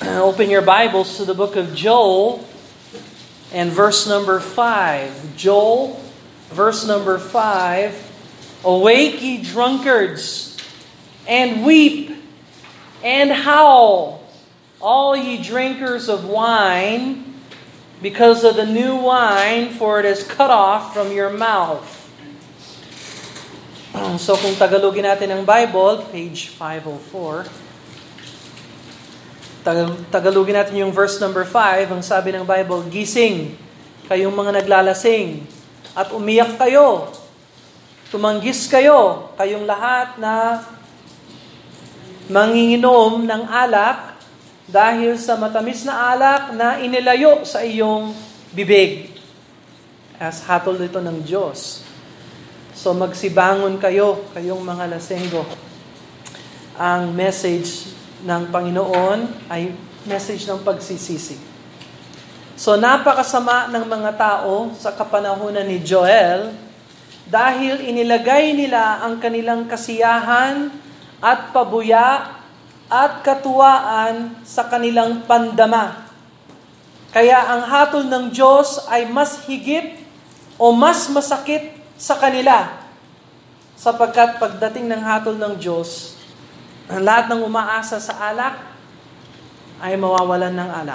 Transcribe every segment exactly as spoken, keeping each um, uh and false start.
Open your Bibles to the book of Joel and verse number five. Joel, verse number five. Awake, ye drunkards, and weep, and howl, all ye drinkers of wine, because of the new wine, for it is cut off from your mouth. So kung Tagalogin natin ang Bible, page five oh four. Tagalogin natin yung verse number five. Ang sabi ng Bible, gising, kayong mga naglalasing, at umiyak kayo. Tumanggis kayo, kayong lahat na manginginom ng alak dahil sa matamis na alak na inilayo sa iyong bibig. As hatol dito ng Diyos. So magsibangon kayo, kayong mga lasenggo. Ang message ng Panginoon ay message ng pagsisisi. So napakasama ng mga tao sa kapanahunan ni Joel dahil inilagay nila ang kanilang kasiyahan at pabuya at katuwaan sa kanilang pandama. Kaya ang hatol ng Diyos ay mas higit o mas masakit sa kanila. Sapagkat pagdating ng hatol ng Diyos, lahat ng umaasa sa alak ay mawawalan ng alak.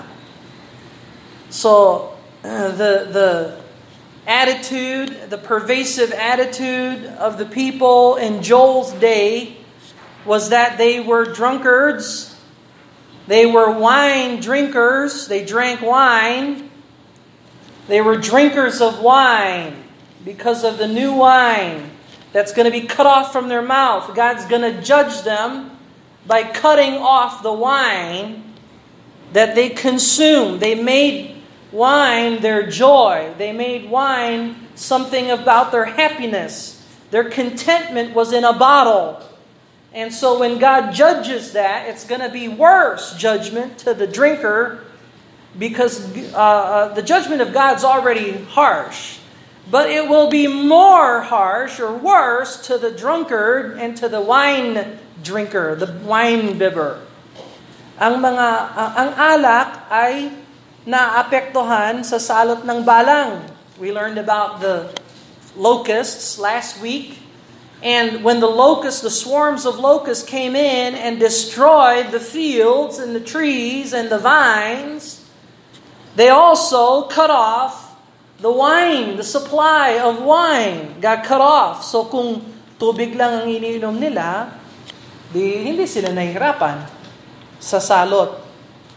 So, uh, the the attitude, the pervasive attitude of the people in Joel's day was that they were drunkards, they were wine drinkers, they drank wine, they were drinkers of wine because of the new wine that's going to be cut off from their mouth. God's going to judge them by cutting off the wine that they consume. They made wine their joy. They made wine something about their happiness. Their contentment was in a bottle. And so when God judges that, it's going to be worse judgment to the drinker because uh, uh, the judgment of God's already harsh. But it will be more harsh or worse to the drunkard and to the wine drinker, the wine bibber. Ang mga uh, ang alak ay naapektuhan sa salot ng balang. We learned about the locusts last week. And when the locusts, the swarms of locusts came in and destroyed the fields and the trees and the vines, they also cut off the wine, the supply of wine got cut off. So kung tubig lang ang iniinom nila, di hindi sila nahihirapan sa salot.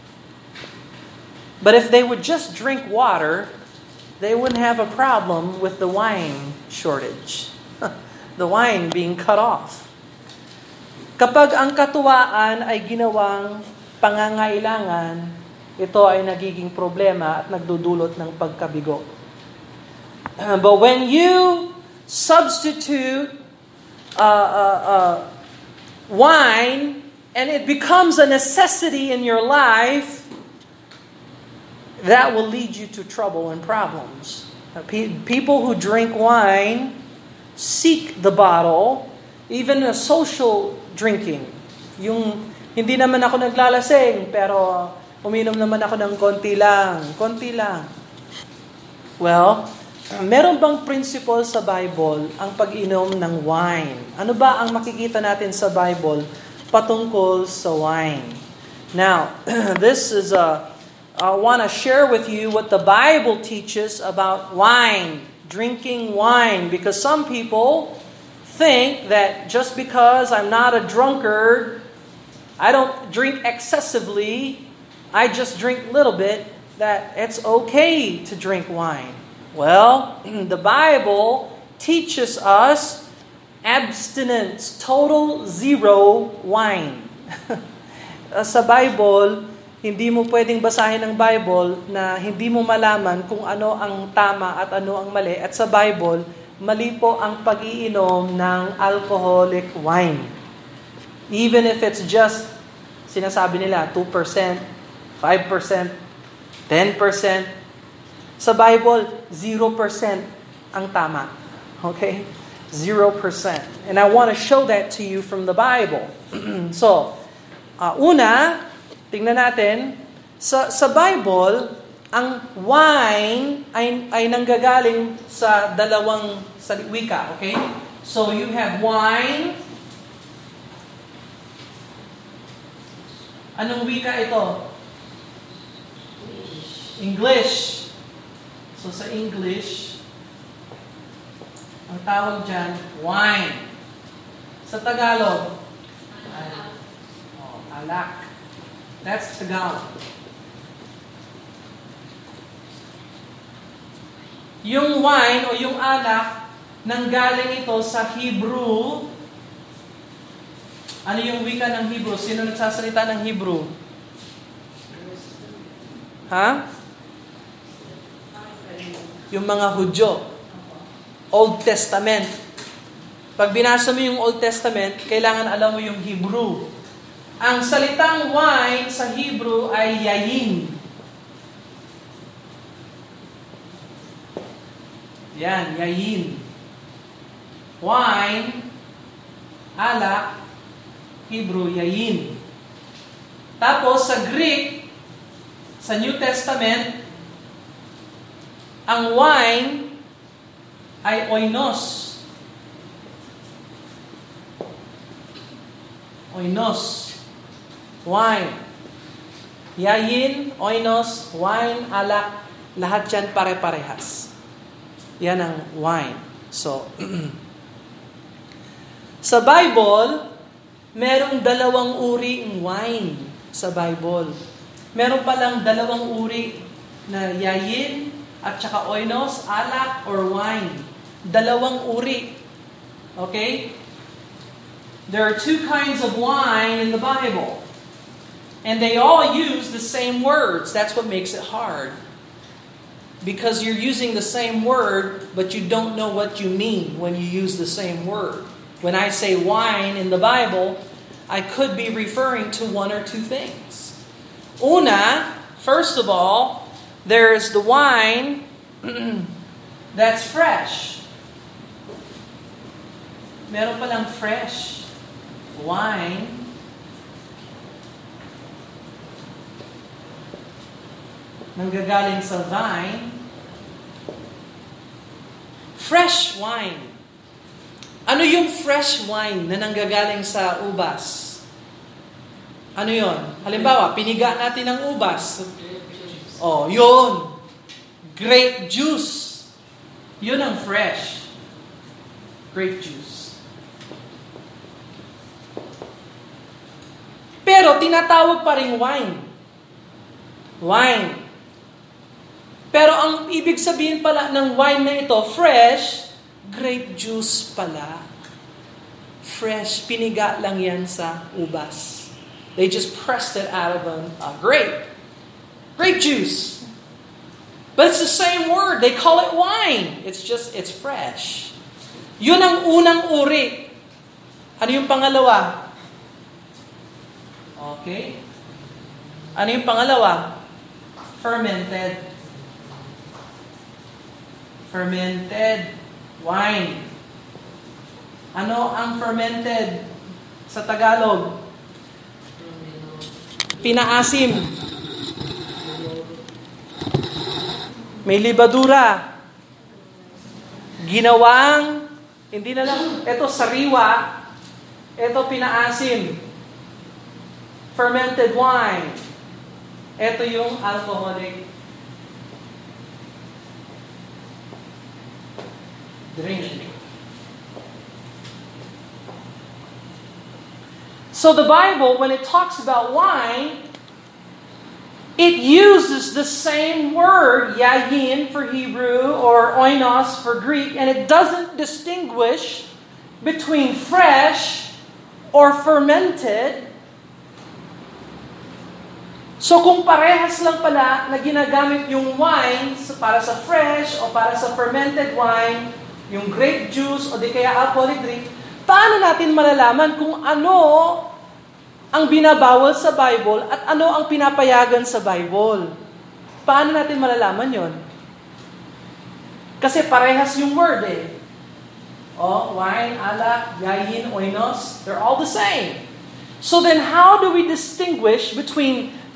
But if they would just drink water, they wouldn't have a problem with the wine shortage. The wine being cut off. Kapag ang katuwaan ay ginawang pangangailangan, ito ay nagiging problema at nagdudulot ng pagkabigo. Uh, but when you substitute uh, uh, uh, wine and it becomes a necessity in your life, that will lead you to trouble and problems. Uh, pe- people who drink wine seek the bottle, even a social drinking. Yung hindi naman ako naglalasing, pero uminom naman ako ng konti lang, konti lang. Well, meron bang principle sa Bible ang pag-inom ng wine? Ano ba ang makikita natin sa Bible patungkol sa wine? Now, this is a, I want to share with you what the Bible teaches about wine, drinking wine, because some people think that just because I'm not a drunkard, I don't drink excessively, I just drink a little bit, that it's okay to drink wine. Well, the Bible teaches us abstinence, total zero wine. Sa Bible, hindi mo pwedeng basahin ang Bible na hindi mo malaman kung ano ang tama at ano ang mali. At sa Bible, mali po ang pag-iinom ng alcoholic wine. Even if it's just, sinasabi nila, two percent, five percent, ten percent. Sa Bible, zero percent ang tama. Okay? zero percent. And I want to show that to you from the Bible. So, uh, una, tingnan natin, sa, sa Bible, ang wine ay, ay nanggagaling sa dalawang sa wika, okay? So you have wine. Anong wika ito? English. So sa English, ang tawag dyan, wine. Sa Tagalog, alak. Oh, alak. That's Tagalog. Yung wine o yung alak, nanggaling ito sa Hebrew. Ano yung wika ng Hebrew? Sino nagsasalita ng Hebrew? Ha? Yung mga Hudyo. Old Testament. Pag binasa mo yung Old Testament, kailangan alam mo yung Hebrew. Ang salitang wine sa Hebrew ay yayin. Yan, yayin. Wine, alak, Hebrew, yayin. Tapos sa Greek, sa New Testament, ang wine ay oinos. Oinos. Wine. Yayin, oinos, wine, alak, lahat yan pare-parehas. Yan ang wine. So, sa Bible, merong dalawang uri ng wine sa Bible. Meron palang dalawang uri na yayin at saka oinos, alak, or wine. Dalawang uri. Okay? There are two kinds of wine in the Bible. And they all use the same words. That's what makes it hard. Because you're using the same word, but you don't know what you mean when you use the same word. When I say wine in the Bible, I could be referring to one or two things. Una, first of all, there's the wine that's fresh. Meron palang fresh wine. Nanggagaling sa vine. Fresh wine. Ano yung fresh wine na nanggagaling sa ubas? Ano yon? Halimbawa, piniga natin ang ubas. Oh, yun. Grape juice. Yun ang fresh. Grape juice. Pero tinatawag pa rin wine. Wine. Pero ang ibig sabihin pala ng wine na ito, fresh, grape juice pala. Fresh, piniga lang yan sa ubas. They just pressed it out of a, a grape. Grape juice. But it's the same word. They call it wine. It's just, it's fresh. Yun ang unang uri. Ano yung pangalawa? Okay. Ano yung pangalawa? Fermented. Fermented wine. Ano ang fermented sa Tagalog? Pinaasim. May libadura. Ginawang, hindi na lang, ito sariwa, ito pinaasim. Fermented wine. Ito yung alcoholic drink. So the Bible, when it talks about wine, it uses the same word, yayin for Hebrew or oinos for Greek, and it doesn't distinguish between fresh or fermented. So kung parehas lang pala na ginagamit yung wine para sa fresh o para sa fermented wine, yung grape juice o di kaya alcoholic drink, paano natin malalaman kung ano ang binabawal sa Bible at ano ang pinapayagan sa Bible? Paano natin malalaman yon? Kasi parehas yung word eh. O, wine, alak, yayin, oinos, they're all the same. So then how do we distinguish between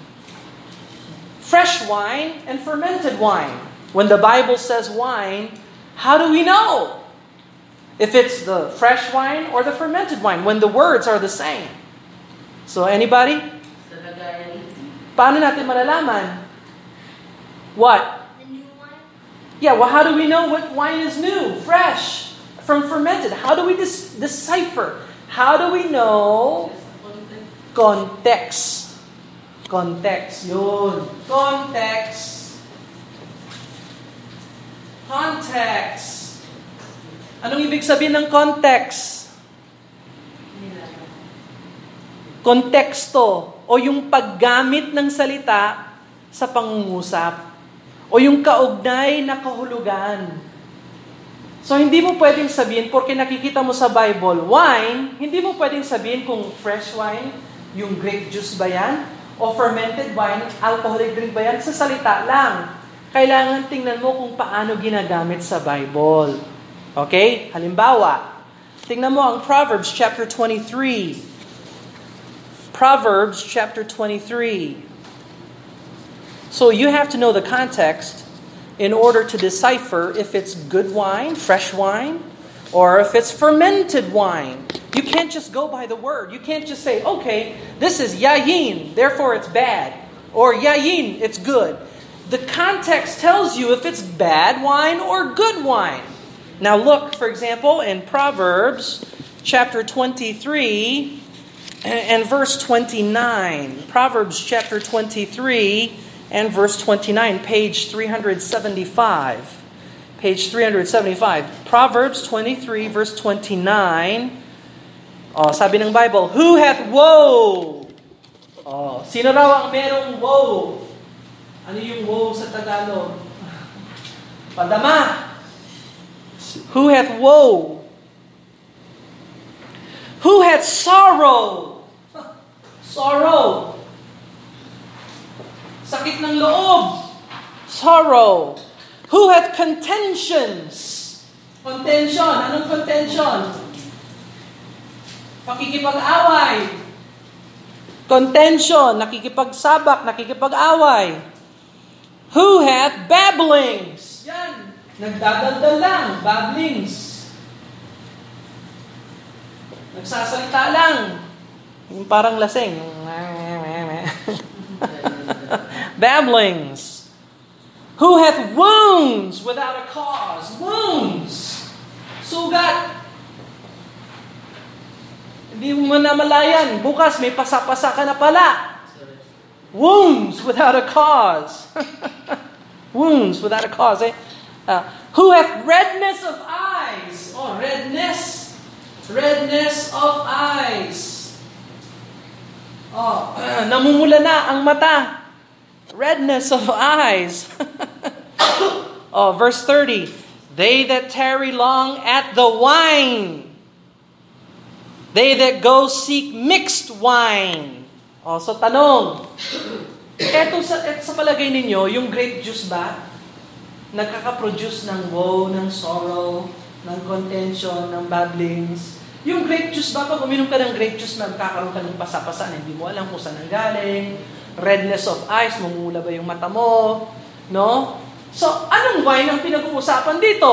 fresh wine and fermented wine. When the Bible says wine, how do we know if it's the fresh wine or the fermented wine when the words are the same? So anybody? Paano natin malalaman? What? The new wine? Yeah, well, how do we know what wine is new, fresh, from fermented? How do we dis- decipher? How do we know? Context. Context. Yun. Context. Context. Anong ibig sabihin ng context? Konteksto o yung paggamit ng salita sa pangungusap o yung kaugnay na kahulugan. So hindi mo pwedeng sabihin, porque nakikita mo sa Bible, wine, hindi mo pwedeng sabihin kung fresh wine, yung grape juice ba yan? O fermented wine, alcoholic drink ba yan? Sa salita lang. Kailangan tingnan mo kung paano ginagamit sa Bible. Okay? Halimbawa, tingnan mo ang Proverbs chapter twenty-three. Proverbs chapter twenty-three. So you have to know the context in order to decipher if it's good wine, fresh wine, or if it's fermented wine. You can't just go by the word. You can't just say, okay, this is yayin, therefore it's bad. Or yayin, it's good. The context tells you if it's bad wine or good wine. Now look, for example, in Proverbs chapter twenty-three and verse twenty-nine. Proverbs chapter twenty-three and verse twenty-nine, page three seventy-five. Page three seventy-five. Proverbs twenty-three, verse twenty-nine. Oh, sabi ng Bible, who hath woe? Oh, sino raw ang merong woe? Ano yung woe sa Tagalog? Padama. Who hath woe? Who hath sorrow? Sorrow. Sakit ng loob. Sorrow. Who hath contentions? Contention. Anong contention? Pakikipag-away. Contention. Nakikipagsabak. Nakikipag-away. Who hath babblings? Yan. Nagdadaldal lang. Babblings. Nagsasalita lang. Yung parang lasing. Babblings. Who hath wounds without a cause? Wounds. Sugat. Hindi mo na malayan. Bukas may pasapasa ka na pala. Wounds without a cause. Wounds without a cause. Eh? Uh, who hath redness of eyes? Oh, redness. Redness of eyes. Oh, uh, namumula na ang mata. Redness of eyes. Oh, verse thirty. They that tarry long at the wine. They that go seek mixed wine. Oh, so tanong. Eto sa, eto sa palagay ninyo, yung grape juice ba? Nagkakaproduce ng woe, ng sorrow, ng contention, ng babblings. Yung grape juice ba, pag uminom ka ng grape juice, magkakaroon ka ng pasapasa na hindi mo alam kung saan ang galing. Redness of eyes, mamula ba yung mata mo? No? So, anong wine ang pinag-uusapan dito?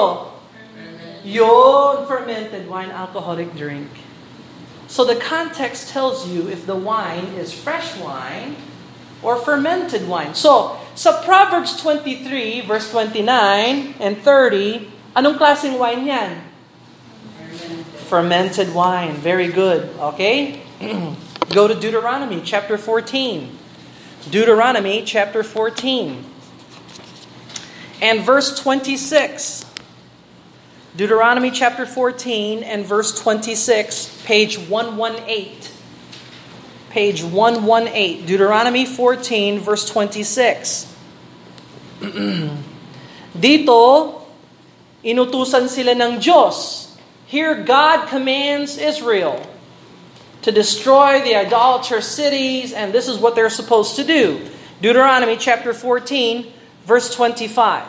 Yun, fermented wine, alcoholic drink. So the context tells you if the wine is fresh wine or fermented wine. So, sa Proverbs twenty-three, verse twenty-nine and thirty, anong klaseng wine yan? Fermented wine. Very good. Okay? Go to Deuteronomy chapter fourteen. Deuteronomy chapter fourteen. And verse twenty-six. Deuteronomy chapter fourteen and verse twenty-six, page one eighteen. Page one eighteen. Deuteronomy fourteen, verse twenty-six. Dito, inutusan sila ng Diyos. Here, God commands Israel to destroy the idolatrous cities, and this is what they're supposed to do. Deuteronomy chapter fourteen, verse twenty-five.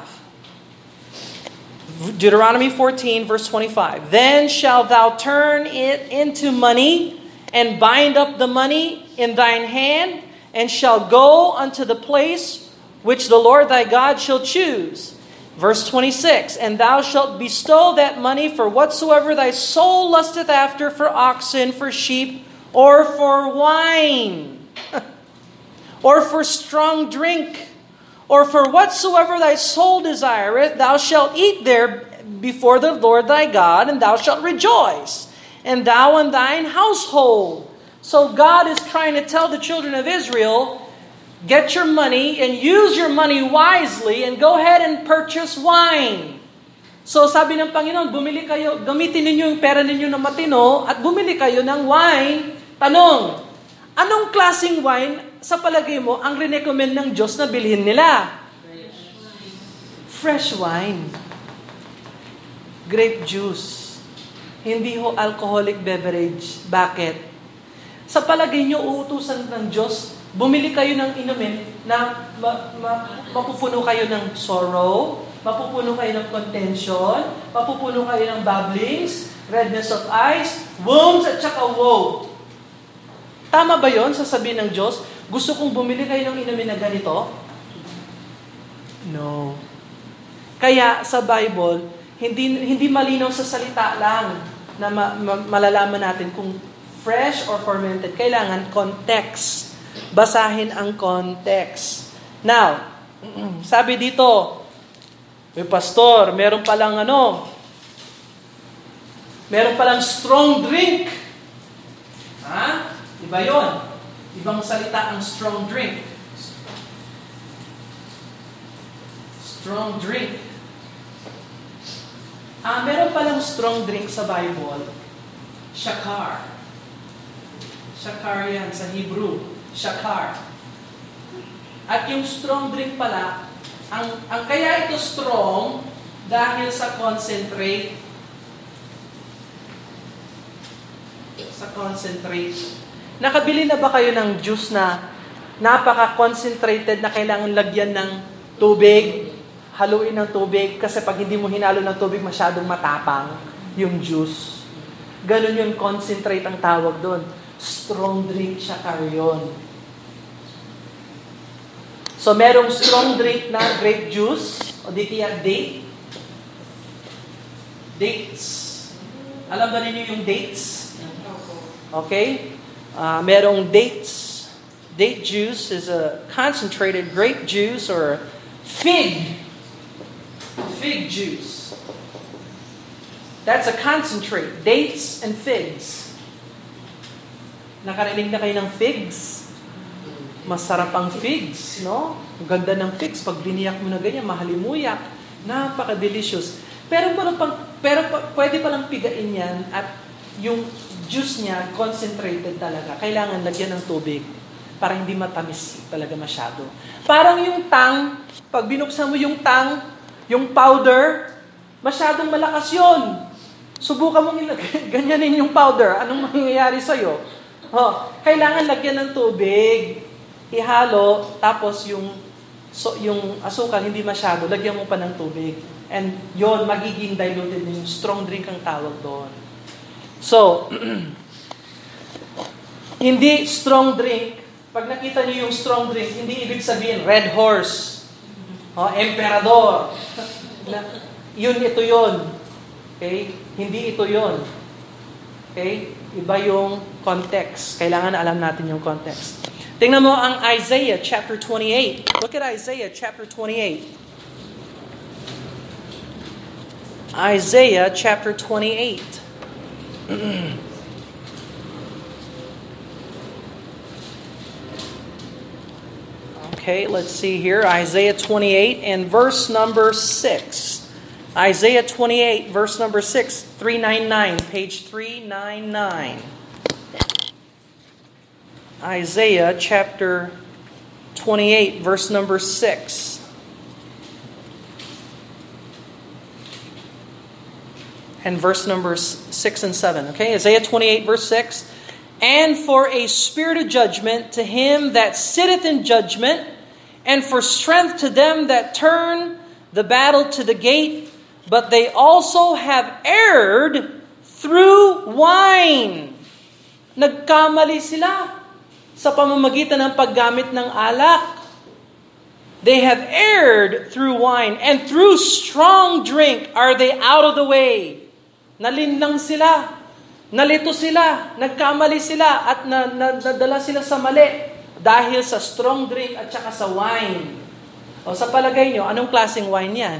Deuteronomy fourteen, verse twenty-five. Then shalt thou turn it into money, and bind up the money in thine hand, and shall go unto the place which the Lord thy God shall choose. Verse twenty-six, and thou shalt bestow that money for whatsoever thy soul lusteth after, for oxen, for sheep, or for wine, or for strong drink, or for whatsoever thy soul desireth, thou shalt eat there before the Lord thy God, and thou shalt rejoice, and thou and thine household. So God is trying to tell the children of Israel, get your money and use your money wisely and go ahead and purchase wine. So sabi ng Panginoon, bumili kayo, gamitin ninyo yung pera ninyo na matino at bumili kayo ng wine. Tanong, anong klaseng wine sa palagay mo ang rinecommend ng Diyos na bilhin nila? Fresh wine. Grape juice. Hindi ho alcoholic beverage. Bakit? Sa palagay nyo, uutusan ng Diyos, bumili kayo ng inumin na ma- ma- mapupuno kayo ng sorrow, mapupuno kayo ng contention, mapupuno kayo ng babblings, redness of eyes, wounds, at saka woe. Tama ba yon sasabihin ng Diyos? Gusto kong bumili kayo ng inumin na ganito? No. Kaya sa Bible, hindi hindi malinaw sa salita lang na ma- ma- malalaman natin kung fresh or fermented. Kailangan context. Basahin ang context. Now, sabi dito, may pastor, meron palang ano, meron palang strong drink. Ha? Iba yun. Ibang salita ang strong drink. Strong drink. Ah, meron palang strong drink sa Bible. Shakar. Shakar yan sa Hebrew. Shakar. At yung strong drink pala, ang, ang kaya ito strong dahil sa concentrate. Sa concentrate. Nakabili na ba kayo ng juice na napaka-concentrated na kailangan lagyan ng tubig, haluin ng tubig, kasi pag hindi mo hinalo ng tubig, masyadong matapang yung juice. Ganun yung concentrate ang tawag doon. Strong drink Shakar yun. So, merong strong drink na grape juice, o di kaya date. Dates. Alam ba ninyo yung dates? Okay? Uh, merong dates. Date juice is a concentrated grape juice or fig. Fig juice. That's a concentrate. Dates and figs. Nakarinig na kayo ng figs? Masarap ang figs, no? Ang ganda ng figs. Pag biniyak mo na ganyan, mahalimuyak. Napaka-delicious. Pero, pero, pero pwede palang pigain yan at yung juice niya, concentrated talaga. Kailangan lagyan ng tubig para hindi matamis talaga masyado. Parang yung tang, pag binuksan mo yung tang, yung powder, masyadong malakas yun. Subukan mong ilagay, ganyanin yung powder. Anong mangyayari sa'yo? Oh, kailangan lagyan ng tubig, ihalo, tapos yung so, yung asukal hindi masyado, lagyan mo pa ng tubig. And yon magiging diluted, yung strong drink ang tawag doon. So, hindi strong drink. Pag nakita niyo yung strong drink, hindi ibig sabihin Red Horse, oh, Emperador. Yun, ito yun. Okay? Hindi ito yun. Okay? Iba yung context. Kailangan alam natin yung context. Tingnan mo ang Isaiah chapter twenty-eight. Look at Isaiah chapter twenty-eight. Isaiah chapter twenty-eight. Okay, let's see here. Isaiah twenty-eight and verse number six. Isaiah twenty-eight, verse number six, three ninety-nine, page three ninety-nine. Isaiah chapter twenty-eight, verse number six. And verse number six and seven. Okay, Isaiah twenty-eight, verse six. And for a spirit of judgment to him that sitteth in judgment, and for strength to them that turn the battle to the gate, but they also have erred through wine. Nagkamali sila sa pamamagitan ng paggamit ng alak. They have erred through wine, and through strong drink are they out of the way. Nalinlang sila, nalito sila, nagkamali sila, at na, na, nadala sila sa mali dahil sa strong drink at saka sa wine. O sa palagay nyo, anong klaseng wine yan?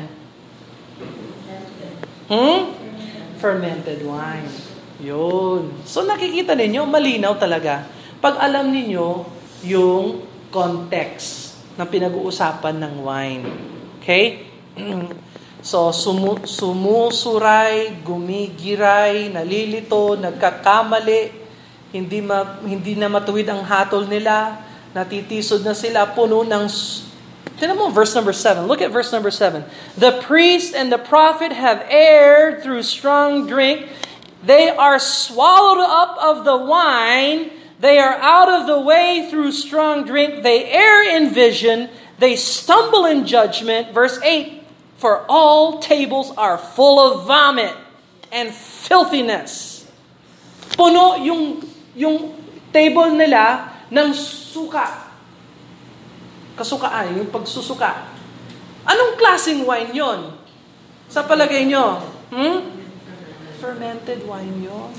Hmm? Fermented wine. Yun. So nakikita ninyo, malinaw talaga. Pag alam ninyo yung context na pinag-uusapan ng wine. Okay? So, sumu- sumusuray, gumigiray, nalilito, nagkakamali, hindi, ma- hindi na matuwid ang hatol nila, natitisod na sila, puno ng... Tignan mo, verse number seven. Look at verse number seven. The priest and the prophet have erred through strong drink. They are swallowed up of the wine. They are out of the way through strong drink. They err in vision. They stumble in judgment. Verse eight, for all tables are full of vomit and filthiness. Puno yung, yung table nila ng suka. Kasukaan, yung pagsusuka. Anong klaseng wine yon? Sa palagay nyo? Hmm? Fermented wine yon.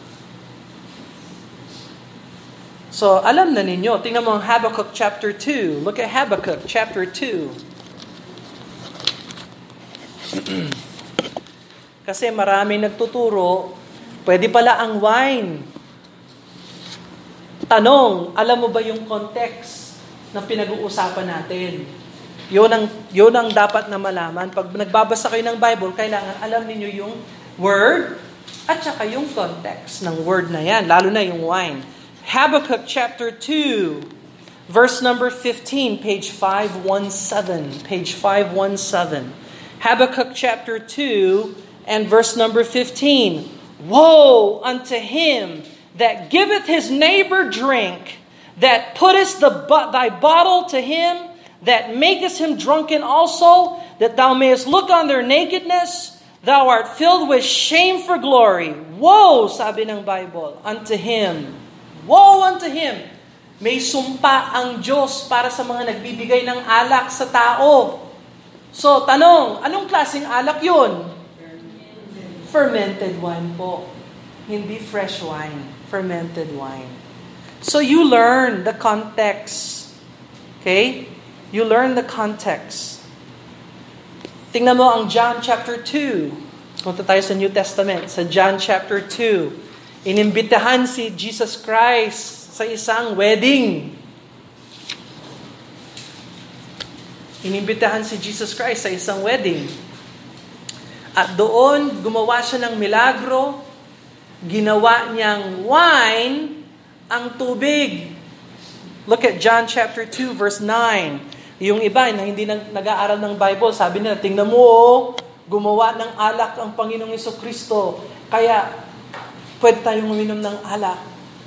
So, alam na ninyo. Tingnan mo ang Habakkuk chapter two. Look at Habakkuk chapter two. Kasi maraming nagtuturo, pwede pala ang wine. Tanong, alam mo ba yung context na pinag-uusapan natin? Yun ang, yun ang dapat na malaman. Pag nagbabasa kayo ng Bible, kailangan alam ninyo yung word at saka yung context ng word na yan, lalo na yung wine. Habakkuk chapter two, verse number fifteen, page five seventeen. Page five seventeen. Habakkuk chapter two and verse number fifteen. Woe unto him that giveth his neighbor drink, that puttest the thy bottle to him, that makest him drunken also, that thou mayest look on their nakedness. Thou art filled with shame for glory. Woe, sabi ng Bible, unto him. Woe unto him! May sumpa ang Diyos para sa mga nagbibigay ng alak sa tao. So, tanong, anong klaseng alak yun? Fermented wine po. Hindi fresh wine. Fermented wine. So, you learn the context. Okay? You learn the context. Tingnan mo ang John chapter two. Punta tayo sa New Testament. Sa John chapter two. Inimbitahan si Jesus Christ sa isang wedding. Inimbitahan si Jesus Christ sa isang wedding. At doon, gumawa siya ng milagro. Ginawa niyang wine ang tubig. Look at John chapter two, verse nine. Yung iba na hindi nag-aaral ng Bible, sabi nila, tingnan mo, oh, gumawa ng alak ang Panginoong Jesucristo. Kaya, pwede tayong uminom ng alak.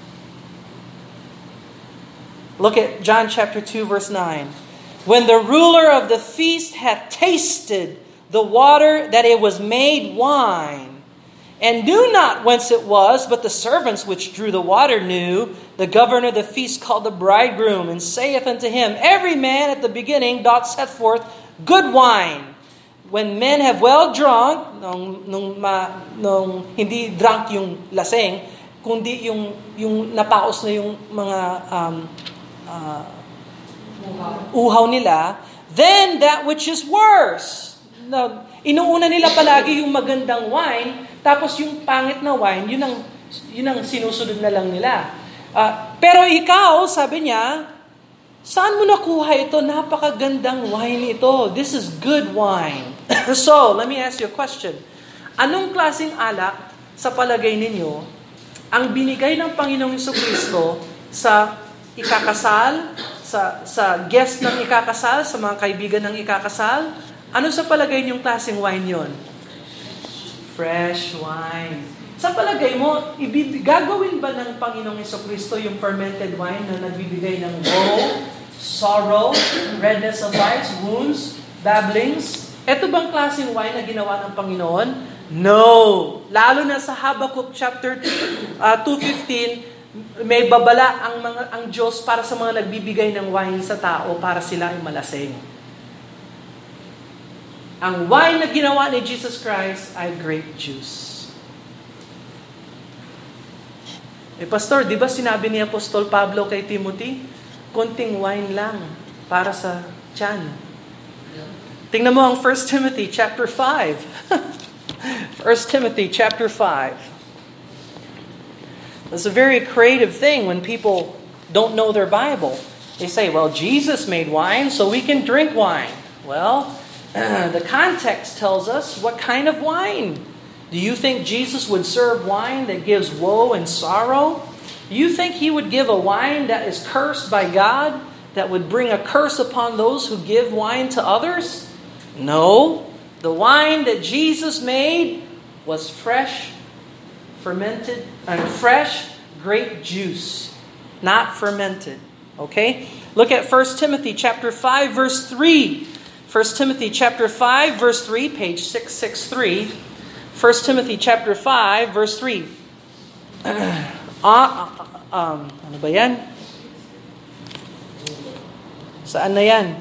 Look at John chapter two, verse nine. When the ruler of the feast had tasted the water, that it was made wine, and knew not whence it was, but the servants which drew the water knew, the governor of the feast called the bridegroom, and saith unto him, every man at the beginning doth set forth good wine. When men have well drunk, nung, nung, ma, nung hindi drunk yung laseng, kundi yung, yung napaos na yung mga um, uh, uhaw nila, then that which is worse. Now, inuuna nila palagi yung magandang wine, tapos yung pangit na wine, yun ang, yun ang sinusunod na lang nila. Uh, pero ikaw, sabi niya, saan mo nakuha ito? Napakagandang wine ito. This is good wine. So, let me ask you a question. Anong klaseng alak sa palagay ninyo ang binigay ng Panginoong Jesucristo sa ikakasal, sa sa guest ng ikakasal, sa mga kaibigan ng ikakasal? Ano sa palagay niyong klaseng wine yon? Fresh wine. Sa palagay mo, ibib- gagawin ba ng Panginoong Jesucristo yung fermented wine na nagbibigay ng woe, sorrow, redness of eyes, wounds, babblings? Ito bang klaseng wine na ginawa ng Panginoon? No. Lalo na sa Habakkuk chapter uh, two fifteen, may babala ang mga ang Diyos para sa mga nagbibigay ng wine sa tao para sila ay malasing. Ang wine na ginawa ni Jesus Christ ay grape juice. Eh, Pastor, di ba sinabi ni Apostol Pablo kay Timothy, konting wine lang para sa tiyan. Tingnan mo ang First Timothy chapter five. First Timothy chapter five. It's a very creative thing when people don't know their Bible. They say, well, Jesus made wine, so we can drink wine. Well, the context tells us what kind of wine. Do you think Jesus would serve wine that gives woe and sorrow? Do you think he would give a wine that is cursed by God, that would bring a curse upon those who give wine to others? No. The wine that Jesus made was fresh, fermented, and fresh grape juice, not fermented. Okay? Look at First Timothy chapter five, verse three. First Timothy chapter five, verse three, page six sixty-three. First Timothy chapter five, verse three. Uh, uh, um, ano ba yan? Saan na yan?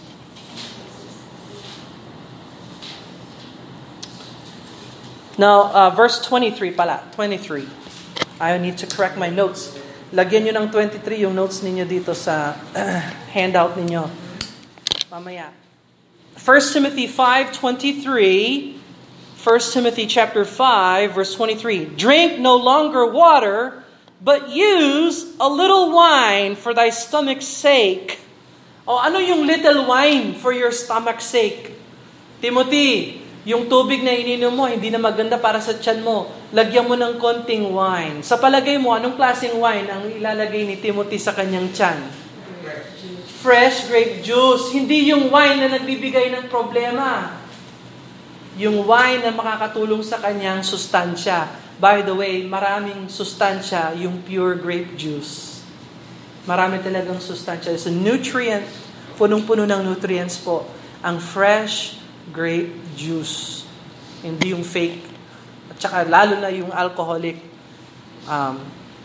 Now, uh, verse twenty-three pala. twenty-three. I need to correct my notes. Lagyan nyo ng twenty-three yung notes ninyo dito sa uh, handout ninyo. Mamaya. First Timothy five twenty-three. First Timothy chapter five, verse twenty-three. Drink no longer water, but use a little wine for thy stomach's sake. O ano yung little wine for your stomach's sake? Timothy, yung tubig na ininom mo, hindi na maganda para sa tiyan mo. Lagyan mo ng konting wine. Sa palagay mo, anong klaseng wine ang ilalagay ni Timothy sa kanyang tiyan? Fresh grape juice. Hindi yung wine na nagbibigay ng problema. Yung wine na makakatulong sa kanyang sustansya. By the way, maraming sustansya yung pure grape juice. Marami talagang sustansya. It's a nutrient. Punong-puno ng nutrients po. Ang fresh grape juice. Hindi yung fake. At saka lalo na yung alcoholic. Um,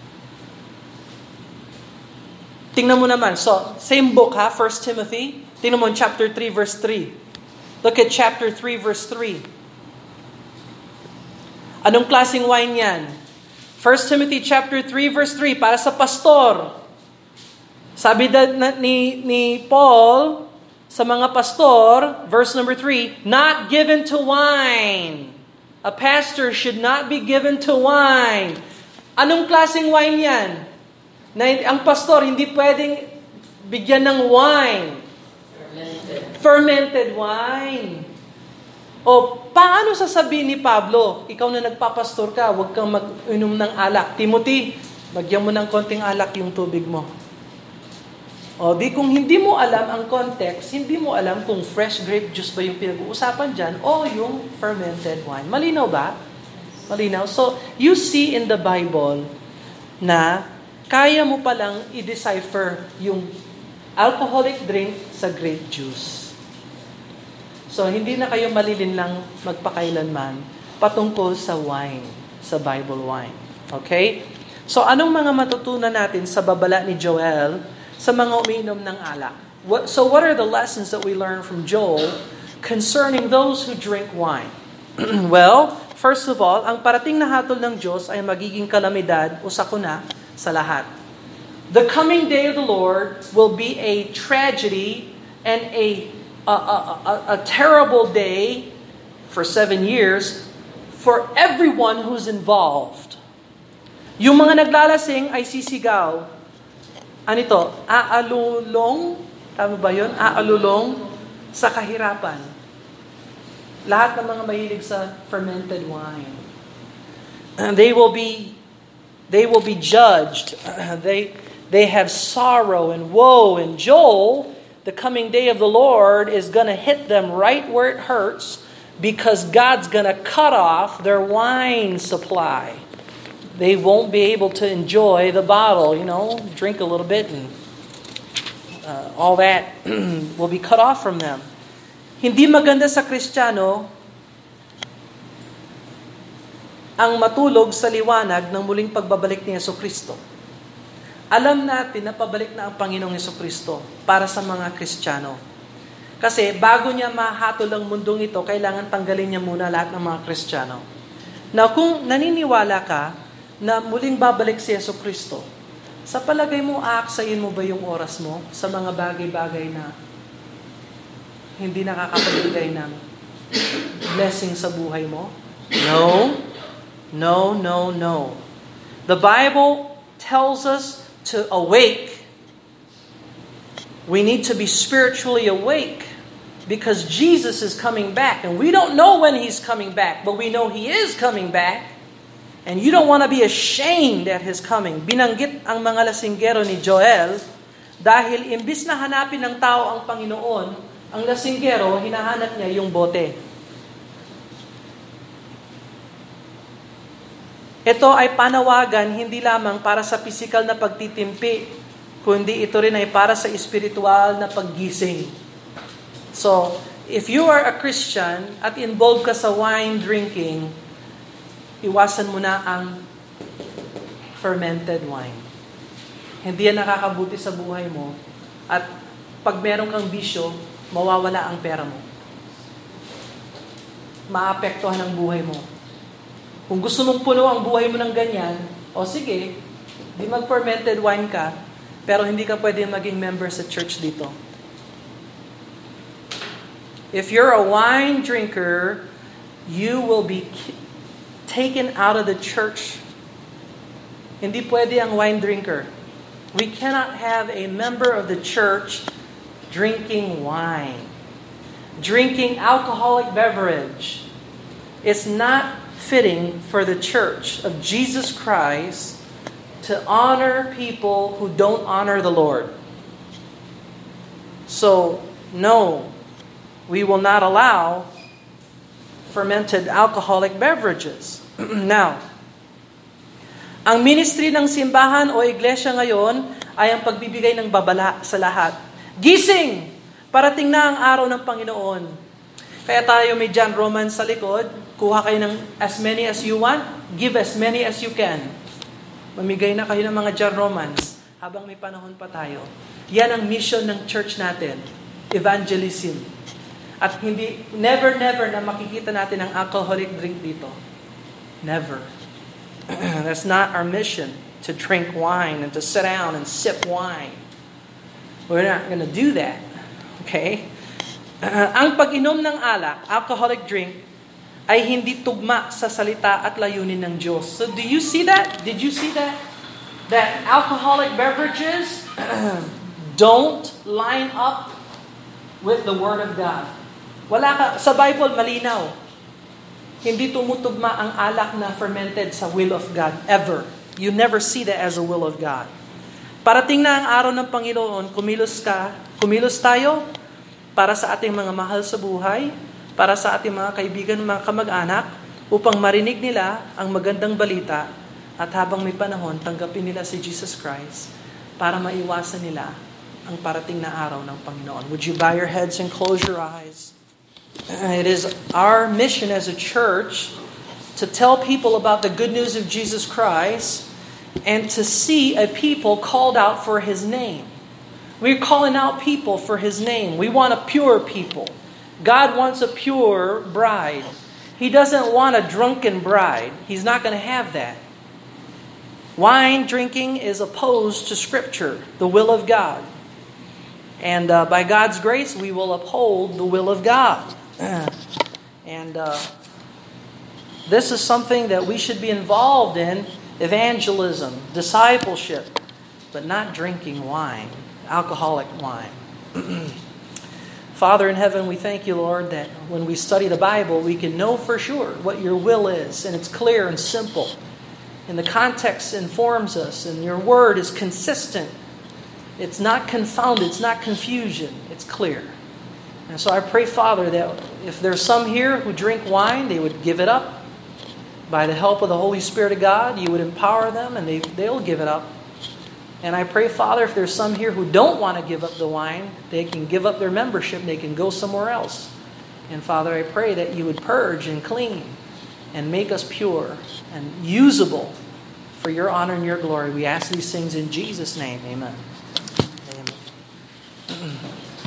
tingnan mo naman. So, same book ha, First Timothy. Tingnan mo chapter three, verse three. Look at chapter three, verse three. Anong klaseng wine yan? First Timothy chapter three, verse three, para sa pastor. Sabi da, na, ni, ni Paul sa mga pastor, verse number three, not given to wine. A pastor should not be given to wine. Anong klaseng wine yan? Na ang pastor hindi pwedeng bigyan ng wine. Fermented. Fermented wine. O paano sasabihin ni Pablo, ikaw na nagpapastor ka, huwag kang mag-inom ng alak. Timothy, bagyan mo ng konting alak yung tubig mo. O di kung hindi mo alam ang context, hindi mo alam kung fresh grape juice ba yung pinag-uusapan dyan o yung fermented wine. Malinaw ba? Malinaw. So, you see in the Bible na kaya mo palang i-decipher yung alcoholic drink sa grape juice. So, hindi na kayo malilinlang magpakailanman patungkol sa wine, sa Bible wine. Okay? So, anong mga matutunan natin sa babala ni Joel sa mga umiinom ng alak? What, so, what are the lessons that we learn from Joel concerning those who drink wine? Well, first of all, ang parating na hatol ng Diyos ay magiging kalamidad o sakuna sa lahat. The coming day of the Lord will be a tragedy and a A, a, a, a terrible day for seven years for everyone who's involved. Yung mga naglalasing ay sisigaw. Ano ito? Aalulong? Tama ba yun? Aalulong sa kahirapan. Lahat ng mga mahilig sa fermented wine. And they will be they will be judged. They they have sorrow and woe, and Joel, the coming day of the Lord is going to hit them right where it hurts because God's going to cut off their wine supply. They won't be able to enjoy the bottle, you know, drink a little bit and uh, all that will be cut off from them. Hindi maganda sa Kristiyano ang matulog sa liwanag ng muling pagbabalik ni Jesucristo. Alam natin na pabalik na ang Panginoong Jesucristo para sa mga Kristiyano. Kasi bago niya mahatol ang mundong ito, kailangan tanggalin niya muna lahat ng mga Kristiyano. Now, kung naniniwala ka na muling babalik si Yesu Kristo, sa palagay mo, aaksayin mo ba yung oras mo sa mga bagay-bagay na hindi nakakapagbigay ng blessing sa buhay mo? No. No, no, no. The Bible tells us to awake. We need to be spiritually awake because Jesus is coming back. And we don't know when He's coming back, but we know He is coming back. And you don't want to be ashamed at His coming. Binanggit ang mga lasinggero ni Joel dahil imbis na hanapin ng tao ang Panginoon, ang lasinggero, hinahanap niya yung bote. Ito ay panawagan hindi lamang para sa pisikal na pagtitimpi, kundi ito rin ay para sa espiritual na paggising. So, if you are a Christian at involved ka sa wine drinking, iwasan mo na ang fermented wine. Hindi yan nakakabuti sa buhay mo. At pag meron kang bisyo, mawawala ang pera mo. Maapektuhan ang buhay mo. Kung gusto mong puno ang buhay mo ng ganyan, o sige, di mag-fermented wine ka, pero hindi ka pwede maging member sa church dito. If you're a wine drinker, you will be taken out of the church. Hindi pwede ang wine drinker. We cannot have a member of the church drinking wine, drinking alcoholic beverage. It's not fitting for the church of Jesus Christ to honor people who don't honor the Lord. So, no, we will not allow fermented alcoholic beverages. Now, ang ministry ng simbahan o iglesia ngayon ay ang pagbibigay ng babala sa lahat. Gising! Parating na ang araw ng Panginoon. Kaya tayo may John Romans sa likod, kuha kayo ng as many as you want, give as many as you can. Mamigay na kayo ng mga John Romans habang may panahon pa tayo. Yan ang mission ng church natin, evangelism. At hindi, never, never na makikita natin ang alcoholic drink dito. Never. That's not our mission, to drink wine and to sit down and sip wine. We're not going to do that. Okay? Uh, ang pag-inom ng alak, alcoholic drink, ay hindi tugma sa salita at layunin ng Diyos. So do you see that? Did you see that? That alcoholic beverages don't line up with the Word of God. Wala ka, sa Bible malinaw. Hindi tumutugma ang alak na fermented sa will of God, ever. You never see that as a will of God. Parating na ang araw ng Panginoon, kumilos ka, kumilos tayo para sa ating mga mahal sa buhay, para sa ating mga kaibigan, mga kamag-anak, upang marinig nila ang magandang balita at habang may panahon, tanggapin nila si Jesus Christ para maiwasan nila ang parating na araw ng Panginoon. Would you bow your heads and close your eyes? It is our mission as a church to tell people about the good news of Jesus Christ and to see a people called out for His name. We're calling out people for His name. We want a pure people. God wants a pure bride. He doesn't want a drunken bride. He's not going to have that. Wine drinking is opposed to Scripture, the will of God. And uh, by God's grace, we will uphold the will of God. And uh, this is something that we should be involved in, evangelism, discipleship, but not drinking wine, alcoholic wine. Father in heaven, we thank you, Lord, that when we study the Bible, we can know for sure what your will is, and it's clear and simple. And the context informs us, and your word is consistent. It's not confounded, it's not confusion, it's clear. And so I pray, Father, that if there's some here who drink wine, they would give it up. By the help of the Holy Spirit of God, you would empower them, and they, they'll give it up. And I pray, Father, if there's some here who don't want to give up the wine, they can give up their membership, they can go somewhere else. And Father, I pray that you would purge and clean and make us pure and usable for your honor and your glory. We ask these things in Jesus' name. Amen.